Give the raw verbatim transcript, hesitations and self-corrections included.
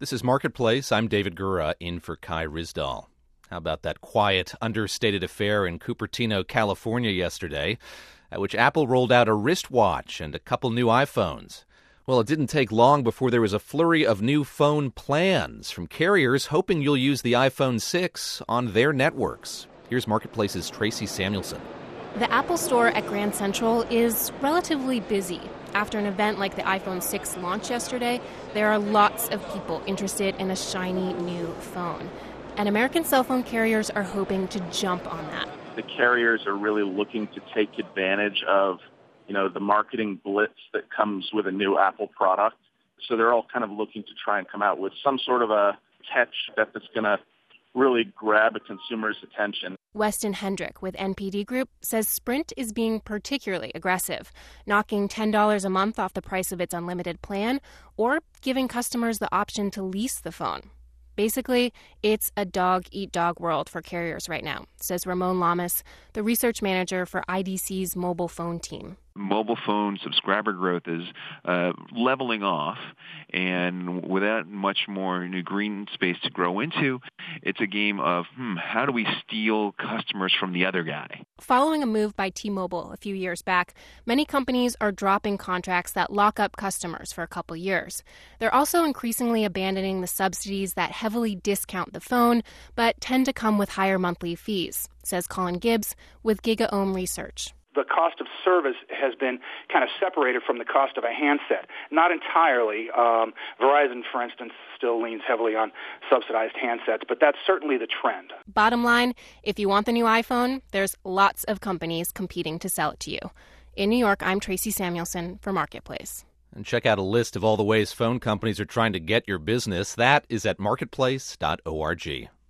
This is Marketplace. I'm David Gura, in for Kai Ryssdal. How about that quiet, understated affair in Cupertino, California yesterday, at which Apple rolled out a wristwatch and a couple new iPhones? Well, it didn't take long before there was a flurry of new phone plans from carriers hoping you'll use the iPhone six on their networks. Here's Marketplace's Tracy Samuelson. The Apple Store at Grand Central is relatively busy. After an event like the iPhone six launch yesterday, there are lots of people interested in a shiny new phone. And American cell phone carriers are hoping to jump on that. The carriers are really looking to take advantage of, you know, the marketing blitz that comes with a new Apple product. So they're all kind of looking to try and come out with some sort of a catch that's going to really grab a consumer's attention. Weston Hendrick with N P D Group says Sprint is being particularly aggressive, knocking ten dollars a month off the price of its unlimited plan or giving customers the option to lease the phone. Basically, it's a dog-eat-dog world for carriers right now, says Ramon Lamas, the research manager for I D C's mobile phone team. Mobile phone subscriber growth is uh, leveling off, and without much more new green space to grow into, it's a game of, hmm, how do we steal customers from the other guy? Following a move by T-Mobile a few years back, many companies are dropping contracts that lock up customers for a couple years. They're also increasingly abandoning the subsidies that heavily discount the phone, but tend to come with higher monthly fees, says Colin Gibbs with GigaOM Research. The cost of service has been kind of separated from the cost of a handset. Not entirely. Um, Verizon, for instance, still leans heavily on subsidized handsets, but that's certainly the trend. Bottom line, if you want the new iPhone, there's lots of companies competing to sell it to you. In New York, I'm Tracy Samuelson for Marketplace. And check out a list of all the ways phone companies are trying to get your business. That is at marketplace dot org.